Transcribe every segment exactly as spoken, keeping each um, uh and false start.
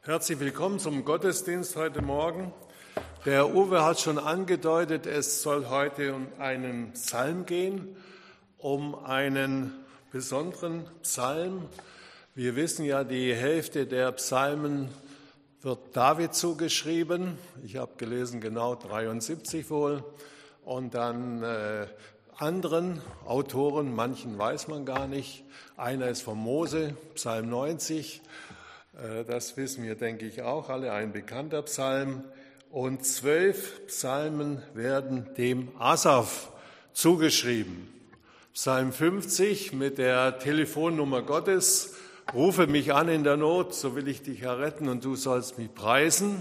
Herzlich willkommen zum Gottesdienst heute Morgen. Der Uwe hat schon angedeutet, es soll heute um einen Psalm gehen, um einen besonderen Psalm. Wir wissen ja, die Hälfte der Psalmen wird David zugeschrieben. Ich habe gelesen, genau dreiundsiebzig wohl. Und dann äh, anderen Autoren, manchen weiß man gar nicht. Einer ist von Mose, Psalm neunzig. Das wissen wir, denke ich, auch alle, ein bekannter Psalm. Und zwölf Psalmen werden dem Asaf zugeschrieben. Psalm fünfzig mit der Telefonnummer Gottes: Rufe mich an in der Not, so will ich dich erretten und du sollst mich preisen.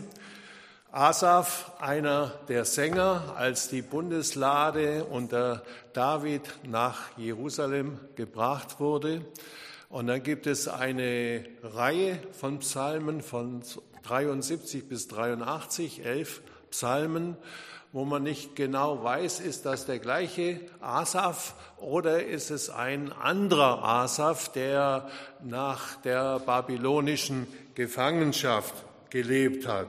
Asaf, einer der Sänger, als die Bundeslade unter David nach Jerusalem gebracht wurde. Und dann gibt es eine Reihe von Psalmen von dreiundsiebzig bis dreiundachtzig, elf Psalmen, wo man nicht genau weiß, ist das der gleiche Asaf oder ist es ein anderer Asaf, der nach der babylonischen Gefangenschaft gelebt hat.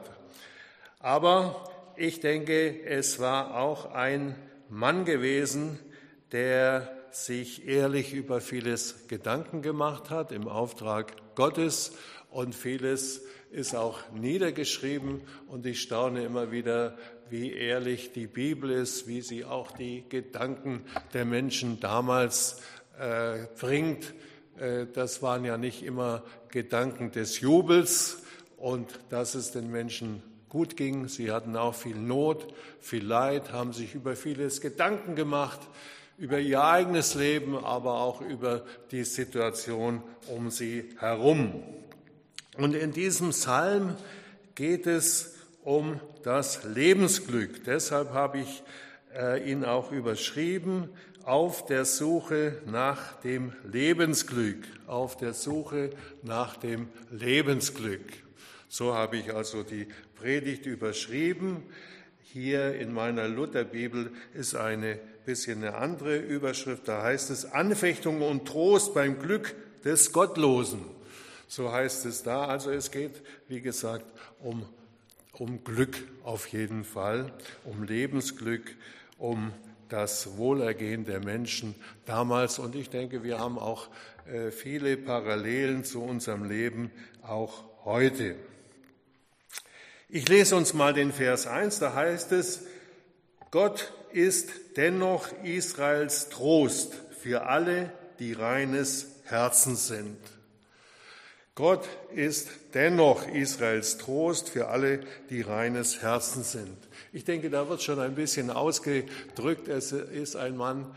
Aber ich denke, es war auch ein Mann gewesen, der sich ehrlich über vieles Gedanken gemacht hat im Auftrag Gottes, und vieles ist auch niedergeschrieben, und ich staune immer wieder, wie ehrlich die Bibel ist, wie sie auch die Gedanken der Menschen damals äh, bringt. Äh, das waren ja nicht immer Gedanken des Jubels und dass es den Menschen gut ging. Sie hatten auch viel Not, viel Leid, haben sich über vieles Gedanken gemacht, über ihr eigenes Leben, aber auch über die Situation um sie herum. Und in diesem Psalm geht es um das Lebensglück. Deshalb habe ich äh, ihn auch überschrieben: Auf der Suche nach dem Lebensglück. Auf der Suche nach dem Lebensglück. So habe ich also die Predigt überschrieben. Hier in meiner Lutherbibel ist eine bisschen eine andere Überschrift. Da heißt es: Anfechtung und Trost beim Glück des Gottlosen. So heißt es da. Also es geht, wie gesagt, um, um Glück auf jeden Fall, um Lebensglück, um das Wohlergehen der Menschen damals. Und ich denke, wir haben auch äh, viele Parallelen zu unserem Leben auch heute. Ich lese uns mal den Vers eins, da heißt es: Gott ist dennoch Israels Trost für alle, die reines Herzens sind. Gott ist dennoch Israels Trost für alle, die reines Herzens sind. Ich denke, da wird schon ein bisschen ausgedrückt. Es ist ein Mann,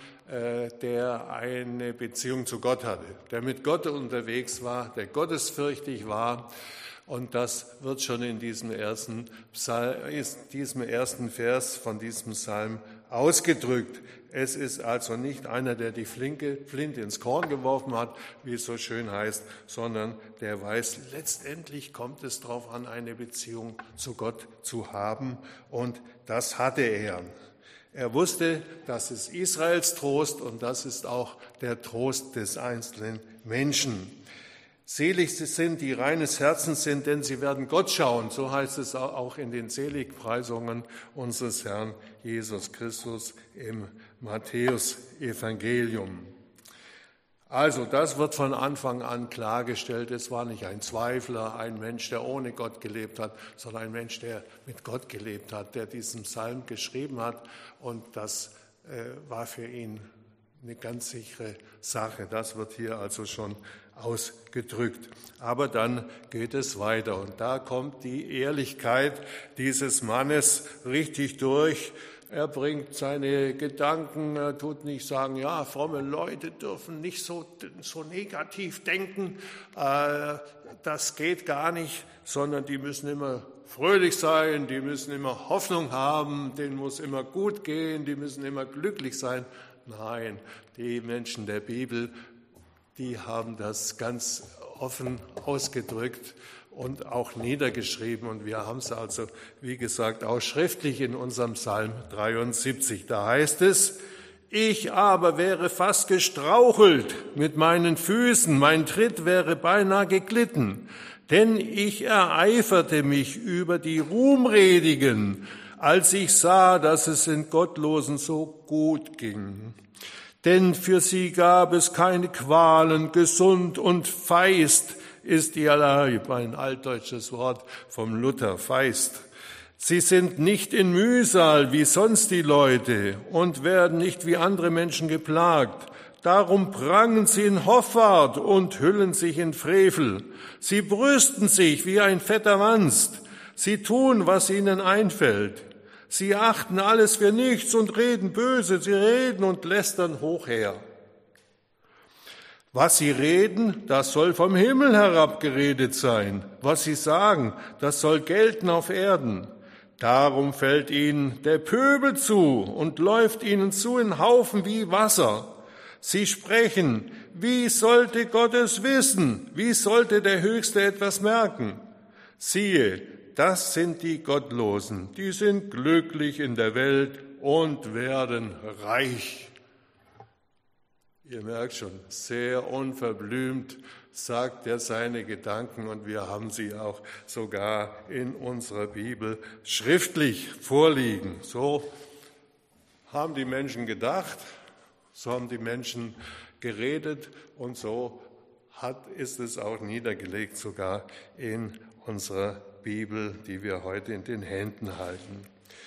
der eine Beziehung zu Gott hatte, der mit Gott unterwegs war, der gottesfürchtig war. Und das wird schon in diesem ersten, Psalm, diesem ersten Vers von diesem Psalm ausgedrückt. Es ist also nicht einer, der die Flinke, Flinte ins Korn geworfen hat, wie es so schön heißt, sondern der weiß, letztendlich kommt es darauf an, eine Beziehung zu Gott zu haben. Und das hatte er. Er wusste, das ist Israels Trost und das ist auch der Trost des einzelnen Menschen. Selig sind, die reines Herzens sind, denn sie werden Gott schauen. So heißt es auch in den Seligpreisungen unseres Herrn Jesus Christus im Matthäus-Evangelium. Also, das wird von Anfang an klargestellt. Es war nicht ein Zweifler, ein Mensch, der ohne Gott gelebt hat, sondern ein Mensch, der mit Gott gelebt hat, der diesen Psalm geschrieben hat. Und das äh, war für ihn eine ganz sichere Sache. Das wird hier also schon ausgedrückt. Aber dann geht es weiter und da kommt die Ehrlichkeit dieses Mannes richtig durch. Er bringt seine Gedanken, er tut nicht sagen, ja, fromme Leute dürfen nicht so, so negativ denken, äh, das geht gar nicht, sondern die müssen immer fröhlich sein, die müssen immer Hoffnung haben, denen muss immer gut gehen, die müssen immer glücklich sein. Nein, die Menschen der Bibel, die haben das ganz offen ausgedrückt und auch niedergeschrieben. Und wir haben es also, wie gesagt, auch schriftlich in unserem Psalm dreiundsiebzig. Da heißt es: Ich aber wäre fast gestrauchelt mit meinen Füßen, mein Tritt wäre beinahe geglitten. Denn ich ereiferte mich über die Ruhmredigen, als ich sah, dass es den Gottlosen so gut ging. Denn für sie gab es keine Qualen, gesund und feist ist ihr Leib, ein altdeutsches Wort vom Luther, feist. Sie sind nicht in Mühsal wie sonst die Leute und werden nicht wie andere Menschen geplagt. Darum prangen sie in Hoffart und hüllen sich in Frevel. Sie brüsten sich wie ein fetter Wanst. Sie tun, was ihnen einfällt. Sie achten alles für nichts und reden böse. Sie reden und lästern hochher. Was sie reden, das soll vom Himmel herab geredet sein. Was sie sagen, das soll gelten auf Erden. Darum fällt ihnen der Pöbel zu und läuft ihnen zu in Haufen wie Wasser. Sie sprechen, wie sollte Gott es wissen? Wie sollte der Höchste etwas merken? Siehe, das sind die Gottlosen, die sind glücklich in der Welt und werden reich. Ihr merkt schon, sehr unverblümt sagt er seine Gedanken und wir haben sie auch sogar in unserer Bibel schriftlich vorliegen. So haben die Menschen gedacht, so haben die Menschen geredet und so hat, ist es auch niedergelegt, sogar in unserer Bibel, die wir heute in den Händen halten.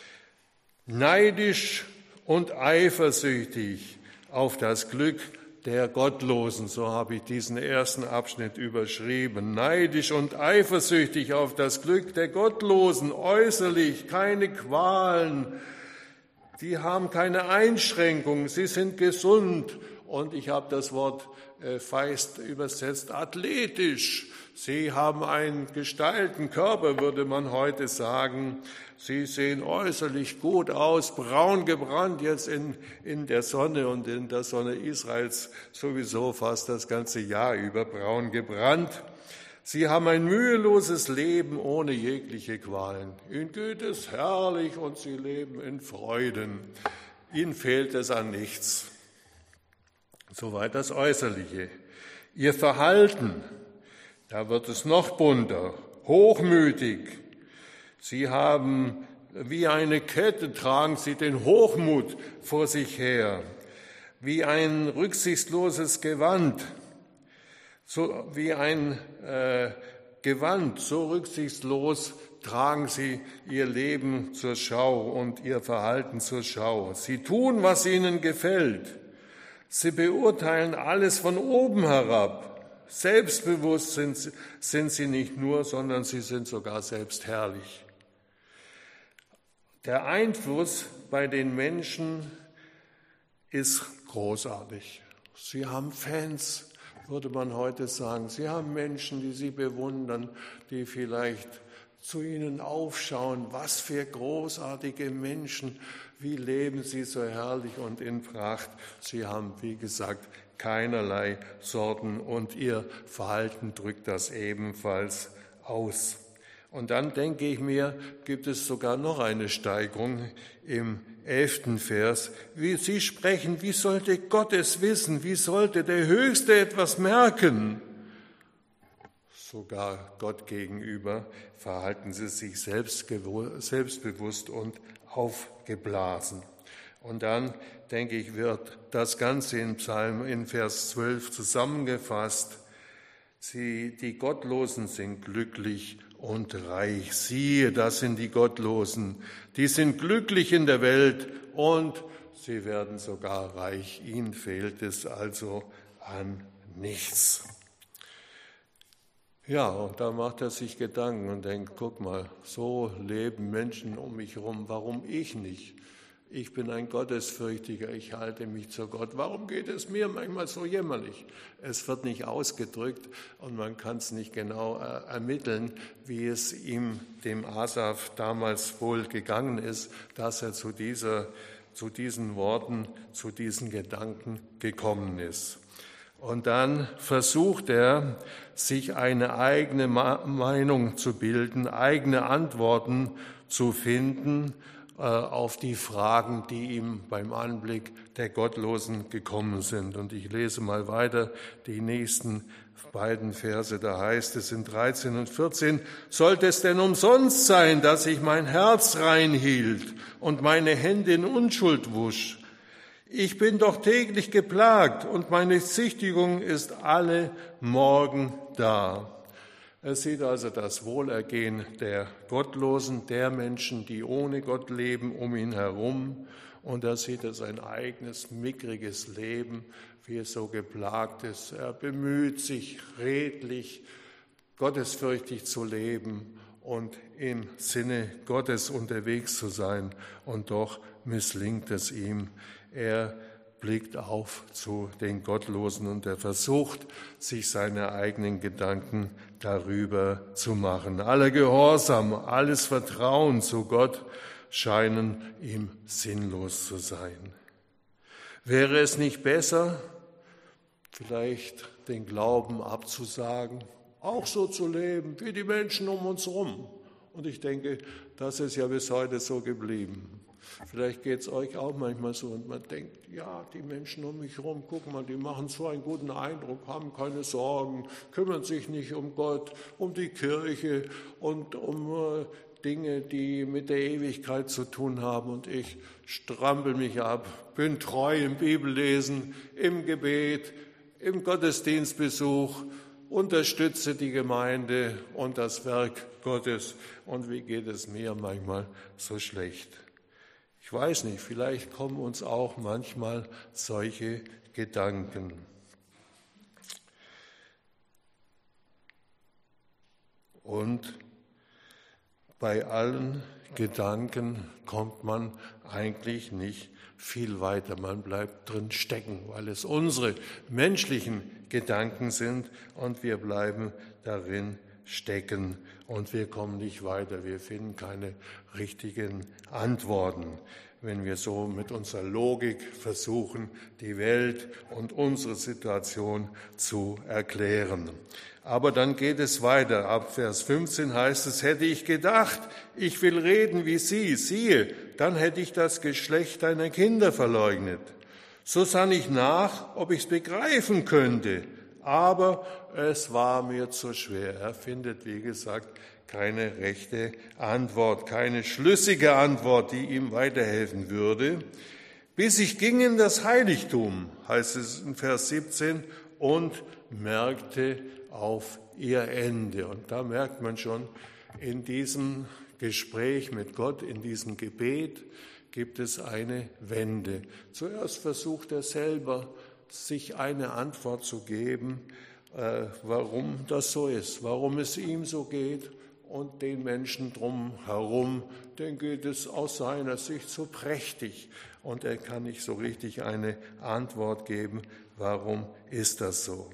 Neidisch und eifersüchtig auf das Glück der Gottlosen, so habe ich diesen ersten Abschnitt überschrieben. Neidisch und eifersüchtig auf das Glück der Gottlosen, äußerlich keine Qualen, die haben keine Einschränkungen, sie sind gesund. Und ich habe das Wort äh, feist übersetzt, athletisch. Sie haben einen gestylten Körper, würde man heute sagen. Sie sehen äußerlich gut aus, braun gebrannt jetzt in, in der Sonne und in der Sonne Israels sowieso fast das ganze Jahr über braun gebrannt. Sie haben ein müheloses Leben ohne jegliche Qualen. Ihnen geht es herrlich und sie leben in Freuden. Ihnen fehlt es an nichts. Soweit das Äußerliche. Ihr Verhalten, da wird es noch bunter, hochmütig. Sie haben wie eine Kette, tragen sie den Hochmut vor sich her, wie ein rücksichtsloses Gewand, so wie ein äh, Gewand, so rücksichtslos tragen sie ihr Leben zur Schau und ihr Verhalten zur Schau. Sie tun, was ihnen gefällt. Sie beurteilen alles von oben herab. Selbstbewusst sind, sind sie nicht nur, sondern sie sind sogar selbstherrlich. Der Einfluss bei den Menschen ist großartig. Sie haben Fans, würde man heute sagen. Sie haben Menschen, die sie bewundern, die vielleicht zu ihnen aufschauen. Was für großartige Menschen, wie leben sie so herrlich und in Pracht. Sie haben, wie gesagt, keinerlei Sorgen und ihr Verhalten drückt das ebenfalls aus. Und dann denke ich mir, gibt es sogar noch eine Steigerung im elften Vers. Wie Sie sprechen, wie sollte Gott es wissen? Wie sollte der Höchste etwas merken? Sogar Gott gegenüber verhalten sie sich selbstbewusst und aufgeblasen. Und dann, denke ich, wird das Ganze im Psalm in Vers zwölf zusammengefasst. Sie, die Gottlosen sind glücklich und reich. Siehe, das sind die Gottlosen. Die sind glücklich in der Welt und sie werden sogar reich. Ihnen fehlt es also an nichts. Ja, und da macht er sich Gedanken und denkt, guck mal, so leben Menschen um mich herum, warum ich nicht? Ich bin ein Gottesfürchtiger, ich halte mich zu Gott. Warum geht es mir manchmal so jämmerlich? Es wird nicht ausgedrückt und man kann es nicht genau ermitteln, wie es ihm, dem Asaf, damals wohl gegangen ist, dass er zu, dieser, zu diesen Worten, zu diesen Gedanken gekommen ist. Und dann versucht er, sich eine eigene Meinung zu bilden, eigene Antworten zu finden auf die Fragen, die ihm beim Anblick der Gottlosen gekommen sind. Und ich lese mal weiter die nächsten beiden Verse, da heißt es in dreizehn und vierzehn, sollte es denn umsonst sein, dass ich mein Herz rein hielt und meine Hände in Unschuld wusch? Ich bin doch täglich geplagt und meine Züchtigung ist alle Morgen da. Er sieht also das Wohlergehen der Gottlosen, der Menschen, die ohne Gott leben, um ihn herum. Und er sieht sein eigenes mickriges Leben, wie es so geplagt ist. Er bemüht sich redlich, gottesfürchtig zu leben und im Sinne Gottes unterwegs zu sein. Und doch misslingt es ihm. Er blickt auf zu den Gottlosen und er versucht, sich seine eigenen Gedanken darüber zu machen. Aller Gehorsam, alles Vertrauen zu Gott scheinen ihm sinnlos zu sein. Wäre es nicht besser, vielleicht den Glauben abzusagen, auch so zu leben wie die Menschen um uns herum? Und ich denke, das ist ja bis heute so geblieben. Vielleicht geht es euch auch manchmal so und man denkt, ja, die Menschen um mich herum, guck mal, die machen so einen guten Eindruck, haben keine Sorgen, kümmern sich nicht um Gott, um die Kirche und um äh, Dinge, die mit der Ewigkeit zu tun haben. Und ich strampel mich ab, bin treu im Bibellesen, im Gebet, im Gottesdienstbesuch, unterstütze die Gemeinde und das Werk Gottes. Und wie geht es mir manchmal so schlecht? Ich weiß nicht, vielleicht kommen uns auch manchmal solche Gedanken. Und bei allen Gedanken kommt man eigentlich nicht viel weiter. Man bleibt drin stecken, weil es unsere menschlichen Gedanken sind und wir bleiben darin stecken und wir kommen nicht weiter. Wir finden keine richtigen Antworten, wenn wir so mit unserer Logik versuchen, die Welt und unsere Situation zu erklären. Aber dann geht es weiter. Ab Vers fünfzehn heißt es, hätte ich gedacht, ich will reden wie sie, siehe, dann hätte ich das Geschlecht deiner Kinder verleugnet. So sann ich nach, ob ich es begreifen könnte, aber es war mir zu schwer. Er findet, wie gesagt, keine rechte Antwort, keine schlüssige Antwort, die ihm weiterhelfen würde. Bis ich ging in das Heiligtum, heißt es in Vers siebzehn, und merkte auf ihr Ende. Und da merkt man schon, in diesem Gespräch mit Gott, in diesem Gebet, gibt es eine Wende. Zuerst versucht er selber, sich eine Antwort zu geben, äh, warum das so ist, warum es ihm so geht und den Menschen drumherum, denen geht es aus seiner Sicht so prächtig und er kann nicht so richtig eine Antwort geben, warum ist das so.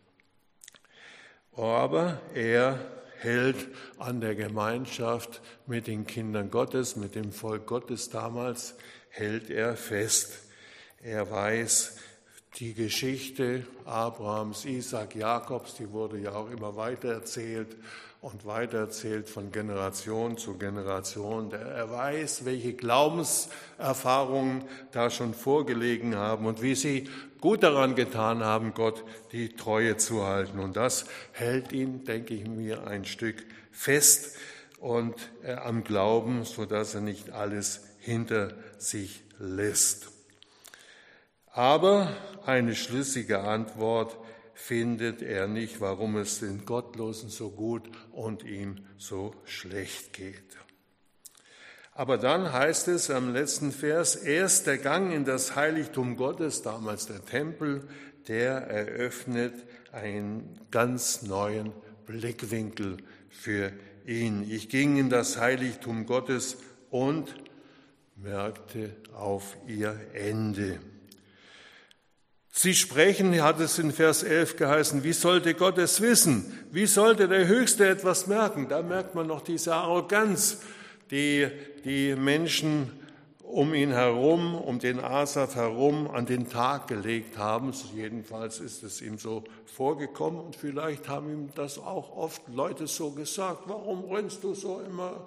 Aber er hält an der Gemeinschaft mit den Kindern Gottes, mit dem Volk Gottes damals, hält er fest. Er weiß, die Geschichte Abrahams, Isaak, Jakobs, die wurde ja auch immer weitererzählt und weitererzählt von Generation zu Generation. Er weiß, welche Glaubenserfahrungen da schon vorgelegen haben und wie sie gut daran getan haben, Gott die Treue zu halten. Und das hält ihn, denke ich mir, ein Stück fest und äh, am Glauben, sodass er nicht alles hinter sich lässt. Aber eine schlüssige Antwort findet er nicht, warum es den Gottlosen so gut und ihm so schlecht geht. Aber dann heißt es am letzten Vers, erst der Gang in das Heiligtum Gottes, damals der Tempel, der eröffnet einen ganz neuen Blickwinkel für ihn. Ich ging in das Heiligtum Gottes und merkte auf ihr Ende. Sie sprechen, hat es in Vers elf geheißen, wie sollte Gott es wissen? Wie sollte der Höchste etwas merken? Da merkt man noch diese Arroganz, die die Menschen um ihn herum, um den Asaf herum an den Tag gelegt haben. Jedenfalls ist es ihm so vorgekommen und vielleicht haben ihm das auch oft Leute so gesagt. Warum rennst du so immer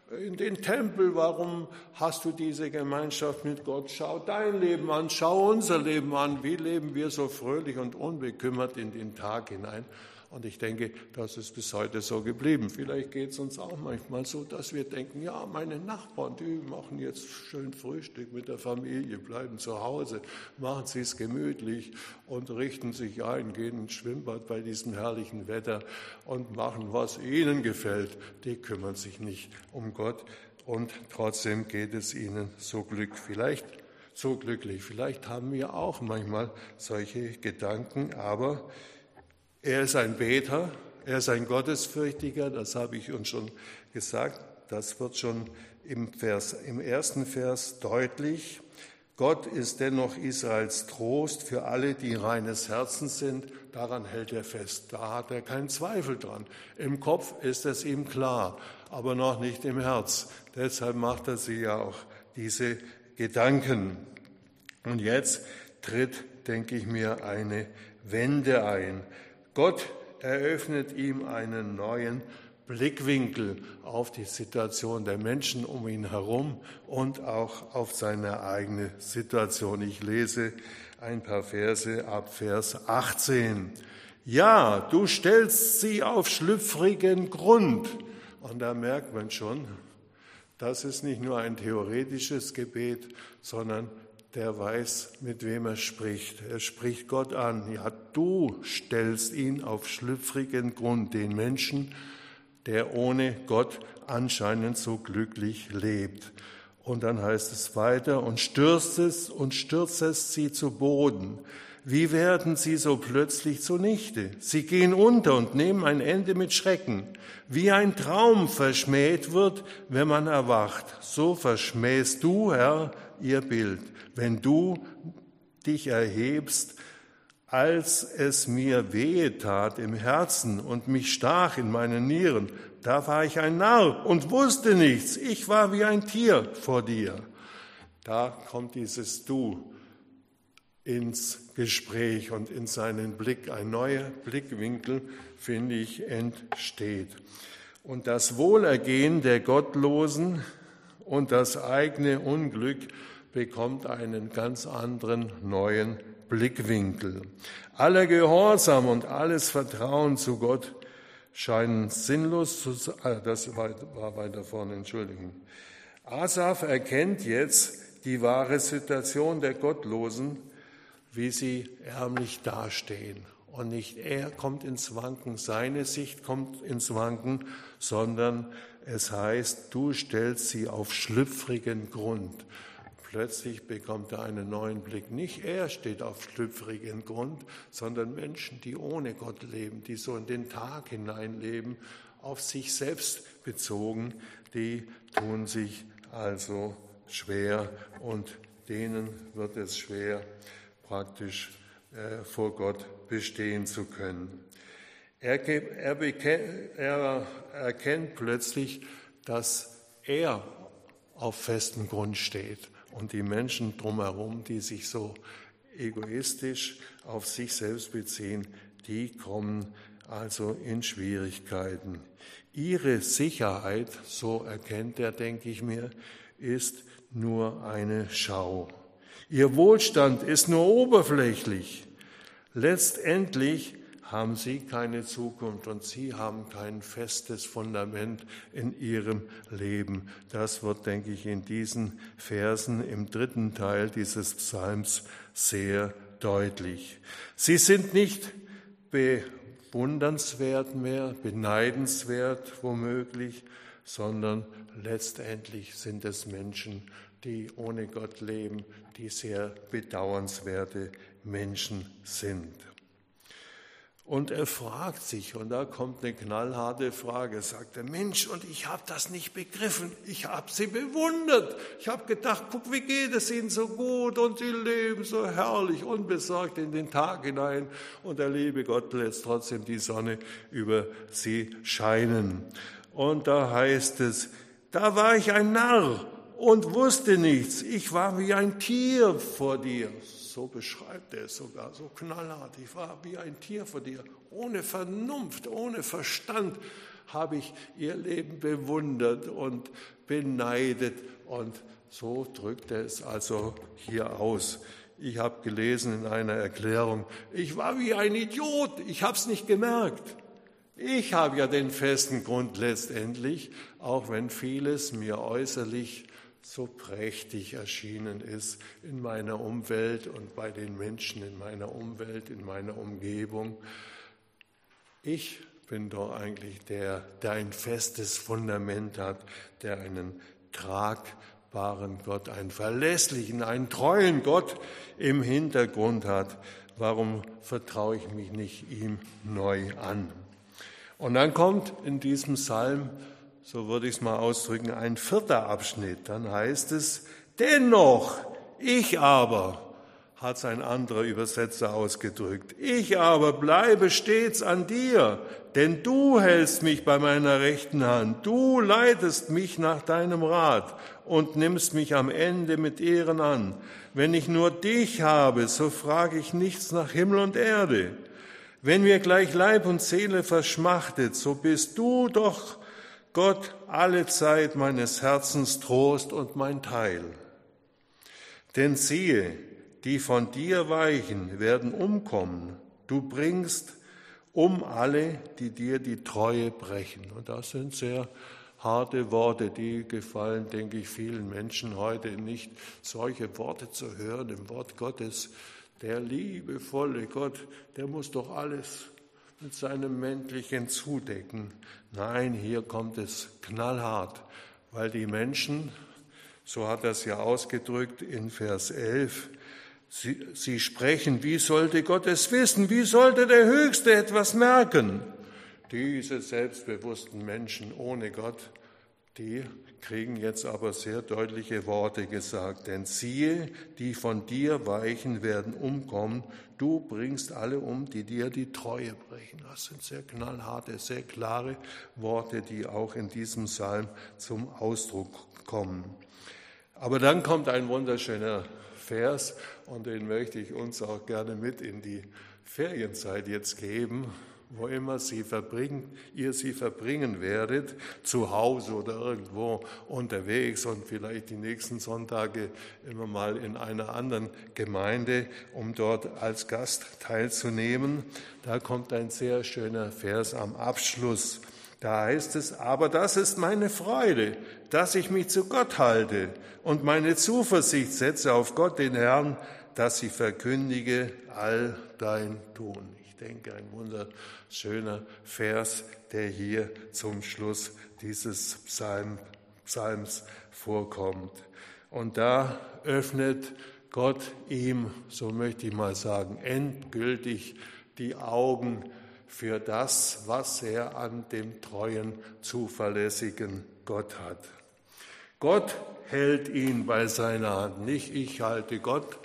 in den Tempel, warum hast du diese Gemeinschaft mit Gott? Schau dein Leben an, schau unser Leben an, wie leben wir so fröhlich und unbekümmert in den Tag hinein? Und ich denke, das ist bis heute so geblieben. Vielleicht geht es uns auch manchmal so, dass wir denken, ja, meine Nachbarn, die machen jetzt schön Frühstück mit der Familie, bleiben zu Hause, machen sie es gemütlich und richten sich ein, gehen ins Schwimmbad bei diesem herrlichen Wetter und machen, was ihnen gefällt. Die kümmern sich nicht um Gott und trotzdem geht es ihnen so glück, vielleicht so glücklich. Vielleicht haben wir auch manchmal solche Gedanken, aber er ist ein Beter, er ist ein Gottesfürchtiger, das habe ich uns schon gesagt. Das wird schon im, Vers, im ersten Vers deutlich. Gott ist dennoch Israels Trost für alle, die reines Herzens sind. Daran hält er fest, da hat er keinen Zweifel dran. Im Kopf ist es ihm klar, aber noch nicht im Herz. Deshalb macht er sich ja auch diese Gedanken. Und jetzt tritt, denke ich mir, eine Wende ein. Gott eröffnet ihm einen neuen Blickwinkel auf die Situation der Menschen um ihn herum und auch auf seine eigene Situation. Ich lese ein paar Verse ab Vers achtzehn. Ja, du stellst sie auf schlüpfrigen Grund. Und da merkt man schon, das ist nicht nur ein theoretisches Gebet, sondern der weiß, mit wem er spricht. Er spricht Gott an. Ja, du stellst ihn auf schlüpfrigen Grund, den Menschen, der ohne Gott anscheinend so glücklich lebt. Und dann heißt es weiter, und stürzest und stürzest sie zu Boden. Wie werden sie so plötzlich zunichte? Sie gehen unter und nehmen ein Ende mit Schrecken. Wie ein Traum verschmäht wird, wenn man erwacht, so verschmähst du, Herr, ihr Bild, wenn du dich erhebst, als es mir wehe tat im Herzen und mich stach in meinen Nieren, da war ich ein Narr und wusste nichts, ich war wie ein Tier vor dir. Da kommt dieses Du ins Gespräch und in seinen Blick, ein neuer Blickwinkel, finde ich, entsteht. Und das Wohlergehen der Gottlosen und das eigene Unglück bekommt einen ganz anderen neuen Blickwinkel. Aller Gehorsam und alles Vertrauen zu Gott scheinen sinnlos zu sein. Das war weiter vorne, Entschuldigung. Asaf erkennt jetzt die wahre Situation der Gottlosen, wie sie ärmlich dastehen. Und nicht er kommt ins Wanken, seine Sicht kommt ins Wanken, sondern es heißt, du stellst sie auf schlüpfrigen Grund. Plötzlich bekommt er einen neuen Blick. Nicht er steht auf schlüpfrigen Grund, sondern Menschen, die ohne Gott leben, die so in den Tag hineinleben, auf sich selbst bezogen, die tun sich also schwer und denen wird es schwer, praktisch äh, vor Gott bestehen zu können. Er, er, bekennt, er erkennt plötzlich, dass er auf festem Grund steht. Und die Menschen drumherum, die sich so egoistisch auf sich selbst beziehen, die kommen also in Schwierigkeiten. Ihre Sicherheit, so erkennt er, denke ich mir, ist nur eine Schau. Ihr Wohlstand ist nur oberflächlich. Letztendlich haben sie keine Zukunft und sie haben kein festes Fundament in ihrem Leben. Das wird, denke ich, in diesen Versen im dritten Teil dieses Psalms sehr deutlich. Sie sind nicht bewundernswert mehr, beneidenswert womöglich, sondern letztendlich sind es Menschen, die ohne Gott leben, die sehr bedauernswerte Menschen sind. Und er fragt sich, und da kommt eine knallharte Frage, sagt er, Mensch, und ich habe das nicht begriffen, ich habe sie bewundert, ich habe gedacht, guck, wie geht es ihnen so gut und sie leben so herrlich, unbesorgt in den Tag hinein und der liebe Gott lässt trotzdem die Sonne über sie scheinen. Und da heißt es, da war ich ein Narr und wusste nichts, ich war wie ein Tier vor dir. So beschreibt er es sogar, so knallhart. Ich war wie ein Tier vor dir, ohne Vernunft, ohne Verstand, habe ich ihr Leben bewundert und beneidet. Und so drückt er es also hier aus. Ich habe gelesen in einer Erklärung, ich war wie ein Idiot, ich habe es nicht gemerkt. Ich habe ja den festen Grund letztendlich, auch wenn vieles mir äußerlich so prächtig erschienen ist in meiner Umwelt und bei den Menschen in meiner Umwelt, in meiner Umgebung. Ich bin doch eigentlich der, der ein festes Fundament hat, der einen tragbaren Gott, einen verlässlichen, einen treuen Gott im Hintergrund hat. Warum vertraue ich mich nicht ihm neu an? Und dann kommt in diesem Psalm, so würde ich es mal ausdrücken, ein vierter Abschnitt. Dann heißt es, dennoch, ich aber, hat es ein anderer Übersetzer ausgedrückt, ich aber bleibe stets an dir, denn du hältst mich bei meiner rechten Hand, du leitest mich nach deinem Rat und nimmst mich am Ende mit Ehren an. Wenn ich nur dich habe, so frage ich nichts nach Himmel und Erde. Wenn mir gleich Leib und Seele verschmachtet, so bist du doch, Gott, alle Zeit meines Herzens Trost und mein Teil. Denn siehe, die von dir weichen, werden umkommen. Du bringst um alle, die dir die Treue brechen. Und das sind sehr harte Worte, die gefallen, denke ich, vielen Menschen heute nicht, solche Worte zu hören im Wort Gottes. Der liebevolle Gott, der muss doch alles mit seinem Mäntelchen zudecken. Nein, hier kommt es knallhart, weil die Menschen, so hat er es ja ausgedrückt in Vers elf, sie, sie sprechen, wie sollte Gott es wissen? Wie sollte der Höchste etwas merken? Diese selbstbewussten Menschen ohne Gott, die kriegen jetzt aber sehr deutliche Worte gesagt. Denn siehe, die von dir weichen, werden umkommen. Du bringst alle um, die dir die Treue brechen. Das sind sehr knallharte, sehr klare Worte, die auch in diesem Psalm zum Ausdruck kommen. Aber dann kommt ein wunderschöner Vers und den möchte ich uns auch gerne mit in die Ferienzeit jetzt geben. Wo immer sie verbringen, ihr sie verbringen werdet, zu Hause oder irgendwo unterwegs und vielleicht die nächsten Sonntage immer mal in einer anderen Gemeinde, um dort als Gast teilzunehmen. Da kommt ein sehr schöner Vers am Abschluss. Da heißt es, aber das ist meine Freude, dass ich mich zu Gott halte und meine Zuversicht setze auf Gott, den Herrn, dass ich verkündige all dein Tun. Ich denke, ein wunderschöner Vers, der hier zum Schluss dieses Psalm, Psalms vorkommt. Und da öffnet Gott ihm, so möchte ich mal sagen, endgültig die Augen für das, was er an dem treuen, zuverlässigen Gott hat. Gott hält ihn bei seiner Hand, nicht ich halte Gott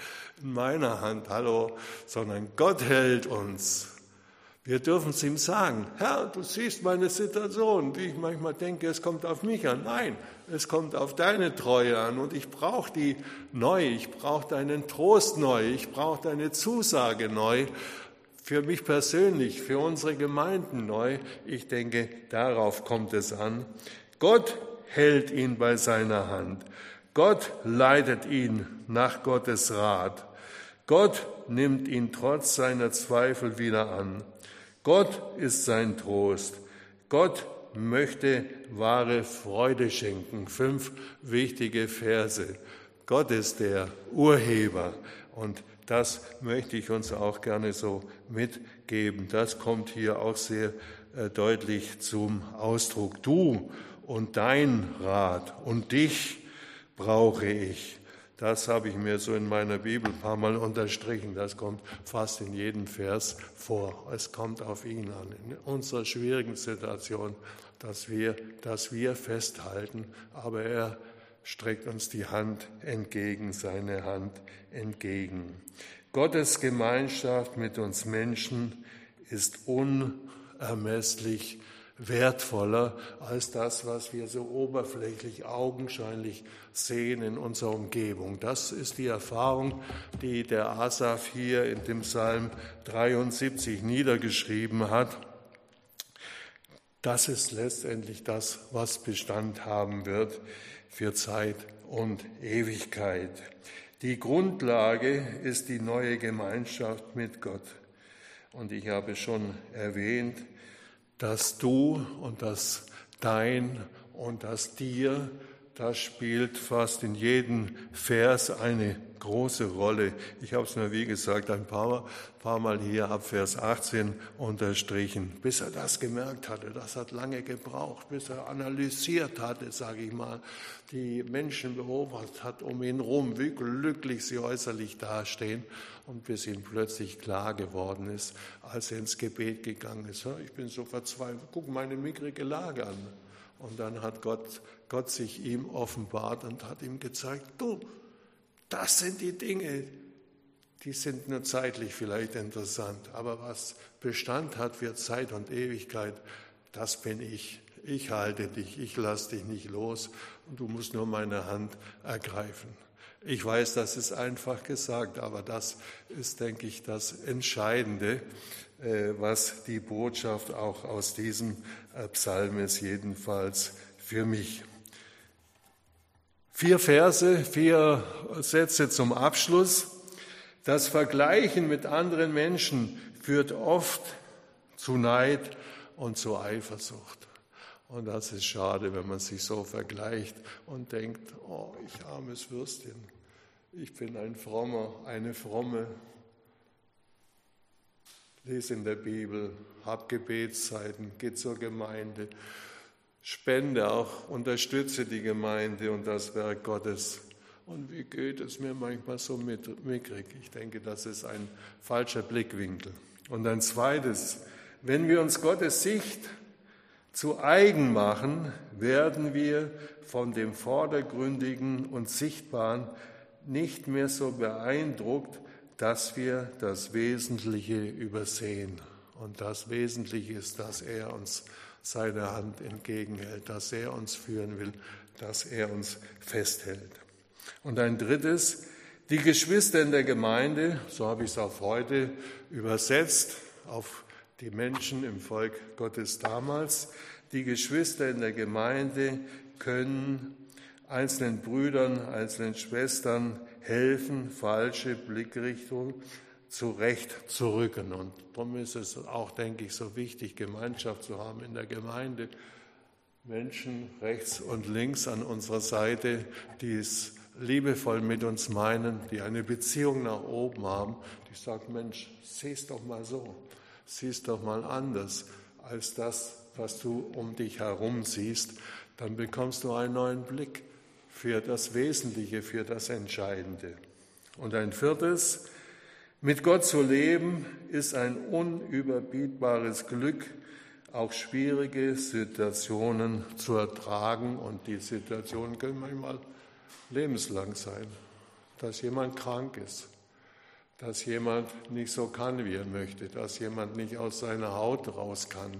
in meiner Hand, hallo, sondern Gott hält uns. Wir dürfen es ihm sagen, Herr, du siehst meine Situation, wie ich manchmal denke, es kommt auf mich an. Nein, es kommt auf deine Treue an und ich brauche die neu, ich brauche deinen Trost neu, ich brauche deine Zusage neu, für mich persönlich, für unsere Gemeinden neu. Ich denke, darauf kommt es an. Gott hält ihn bei seiner Hand. Gott leitet ihn nach Gottes Rat. Gott nimmt ihn trotz seiner Zweifel wieder an. Gott ist sein Trost. Gott möchte wahre Freude schenken. Fünf wichtige Verse. Gott ist der Urheber und das möchte ich uns auch gerne so mitgeben. Das kommt hier auch sehr deutlich zum Ausdruck. Du und dein Rat und dich brauche ich. Das habe ich mir so in meiner Bibel ein paar Mal unterstrichen. Das kommt fast in jedem Vers vor. Es kommt auf ihn an, in unserer schwierigen Situation, dass wir, dass wir festhalten. Aber er streckt uns die Hand entgegen, seine Hand entgegen. Gottes Gemeinschaft mit uns Menschen ist unermesslich wertvoller als das, was wir so oberflächlich, augenscheinlich sehen in unserer Umgebung. Das ist die Erfahrung, die der Asaf hier in dem Psalm dreiundsiebzig niedergeschrieben hat. Das ist letztendlich das, was Bestand haben wird für Zeit und Ewigkeit. Die Grundlage ist die neue Gemeinschaft mit Gott. Und ich habe schon erwähnt, dass du und das dein und das dir, das spielt fast in jedem Vers eine große Rolle. Ich habe es mir, wie gesagt, ein paar, paar Mal hier ab Vers achtzehn unterstrichen, bis er das gemerkt hatte. Das hat lange gebraucht, bis er analysiert hatte, sage ich mal, die Menschen beobachtet hat um ihn herum, wie glücklich sie äußerlich dastehen und bis ihm plötzlich klar geworden ist, als er ins Gebet gegangen ist. Ich bin so verzweifelt, guck meine mickrige Lage an. Und dann hat Gott, Gott sich ihm offenbart und hat ihm gezeigt, du, das sind die Dinge, die sind nur zeitlich vielleicht interessant, aber was Bestand hat für Zeit und Ewigkeit, das bin ich. Ich halte dich, ich lasse dich nicht los und du musst nur meine Hand ergreifen. Ich weiß, das ist einfach gesagt, aber das ist, denke ich, das Entscheidende, was die Botschaft auch aus diesem Psalm ist, jedenfalls für mich. Vier Verse, vier Sätze zum Abschluss. Das Vergleichen mit anderen Menschen führt oft zu Neid und zu Eifersucht. Und das ist schade, wenn man sich so vergleicht und denkt, oh, ich armes Würstchen, ich bin ein Frommer, eine Fromme. Lese in der Bibel, hab Gebetszeiten, geh zur Gemeinde, spende auch, unterstütze die Gemeinde und das Werk Gottes. Und wie geht es mir manchmal so mickrig? Ich denke, das ist ein falscher Blickwinkel. Und ein zweites, wenn wir uns Gottes Sicht zu eigen machen, werden wir von dem Vordergründigen und Sichtbaren nicht mehr so beeindruckt, dass wir das Wesentliche übersehen. Und das Wesentliche ist, dass er uns seine Hand entgegenhält, dass er uns führen will, dass er uns festhält. Und ein drittes, die Geschwister in der Gemeinde, so habe ich es auf heute übersetzt, auf die Menschen im Volk Gottes damals, die Geschwister in der Gemeinde können einzelnen Brüdern, einzelnen Schwestern helfen, falsche Blickrichtungen zurecht zu rücken. Und darum ist es auch, denke ich, so wichtig, Gemeinschaft zu haben in der Gemeinde. Menschen rechts und links an unserer Seite, die es liebevoll mit uns meinen, die eine Beziehung nach oben haben, die sagen, Mensch, sieh's doch mal so, sieh's doch mal anders als das, was du um dich herum siehst. Dann bekommst du einen neuen Blick für das Wesentliche, für das Entscheidende. Und ein viertes, mit Gott zu leben, ist ein unüberbietbares Glück, auch schwierige Situationen zu ertragen. Und die Situationen können manchmal lebenslang sein, dass jemand krank ist, dass jemand nicht so kann, wie er möchte, dass jemand nicht aus seiner Haut raus kann.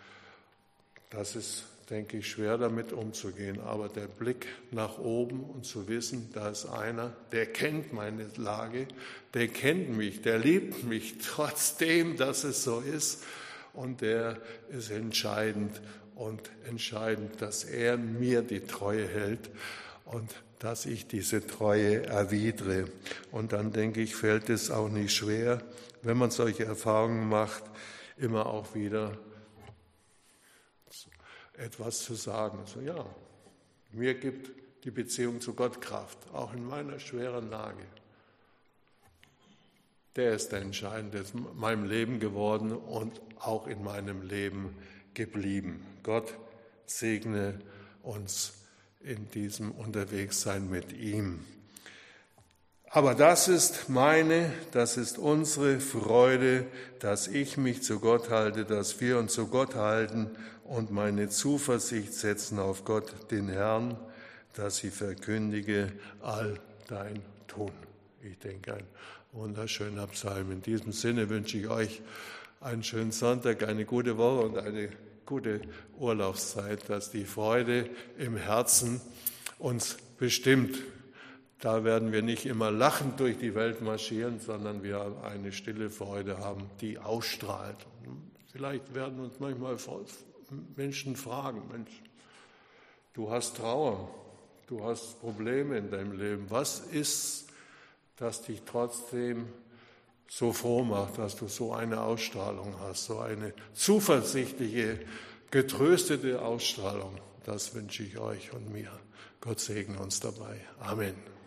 Das ist, denke ich, schwer damit umzugehen. Aber der Blick nach oben und zu wissen, da ist einer, der kennt meine Lage, der kennt mich, der liebt mich trotzdem, dass es so ist. Und der ist entscheidend und entscheidend, dass er mir die Treue hält und dass ich diese Treue erwidere. Und dann, denke ich, fällt es auch nicht schwer, wenn man solche Erfahrungen macht, immer auch wieder etwas zu sagen. Also ja, mir gibt die Beziehung zu Gott Kraft, auch in meiner schweren Lage. Der ist der Entscheidende, ist in meinem Leben geworden und auch in meinem Leben geblieben. Gott segne uns in diesem Unterwegssein mit ihm. Aber das ist meine, das ist unsere Freude, dass ich mich zu Gott halte, dass wir uns zu Gott halten und meine Zuversicht setzen auf Gott, den Herrn, dass ich verkündige all dein Tun. Ich denke, ein wunderschöner Psalm. In diesem Sinne wünsche ich euch einen schönen Sonntag, eine gute Woche und eine gute Urlaubszeit, dass die Freude im Herzen uns bestimmt. Da werden wir nicht immer lachend durch die Welt marschieren, sondern wir eine stille Freude haben, die ausstrahlt. Vielleicht werden uns manchmal Menschen fragen, Mensch, du hast Trauer, du hast Probleme in deinem Leben. Was ist, das dich trotzdem so froh macht, dass du so eine Ausstrahlung hast, so eine zuversichtliche, getröstete Ausstrahlung? Das wünsche ich euch und mir. Gott segne uns dabei. Amen.